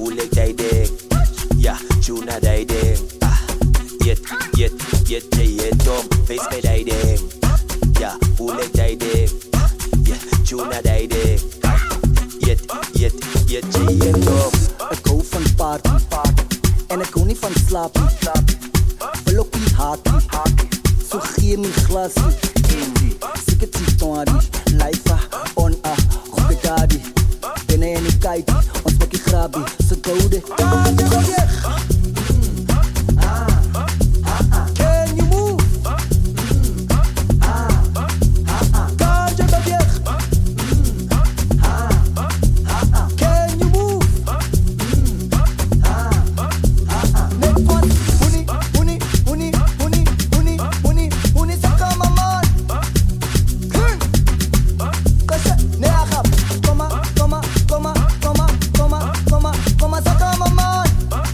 hoe lijkt hij ding? Ja, tuna die ding. Je dom, feest bij die ding. Ja, hoe lijkt hij ding? Ja, tuna die ding. Je dom. Ik hou van party en ik hou niet van slapen. Blokkie hakie, zo geef me glasie. Sikke titoari, life on a goede daddy. Binnen in de kite, ons makkie grabie, ze gouden. Kaartje van weg. Can you move? Kaartje van weg. Can you move? Next one, huni, saka maman. Kasa, neagap, koma, saka maman.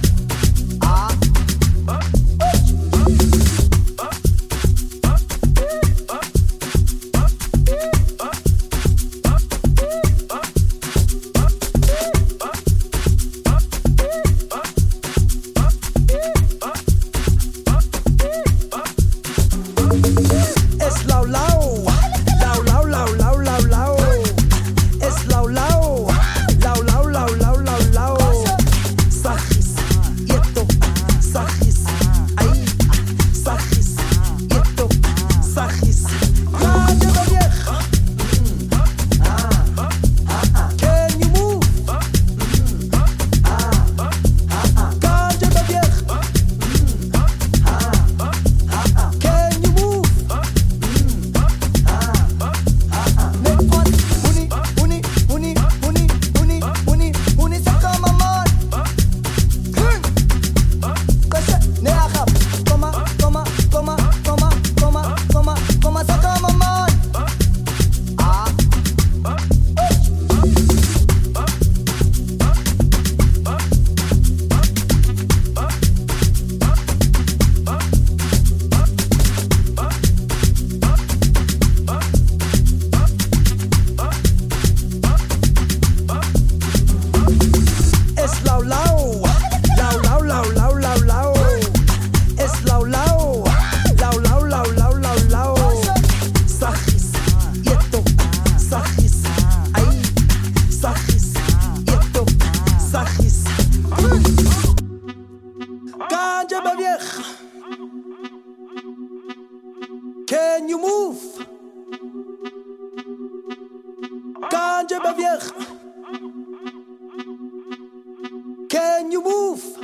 Es lau lau, lau lau lau lau lau lau. Es lau lau, lau lau lau lau lau lau. Sagis, yeto, sagis, ay, sagis, yeto, sagis. Kaartje van weg. Can you move? Kaartje van weg. Can you move? Next one, huni, saka maman. Kasa, neagap, koma, saka maman. Es lau lau, lau lau lau lau lau lau. Es lau lau, lau lau lau lau lau lau. Sagis, yeto, sagis, ay, sagis, yeto, sagis. Kaartje van weg. Can you move? Kaartje van weg. Can you move?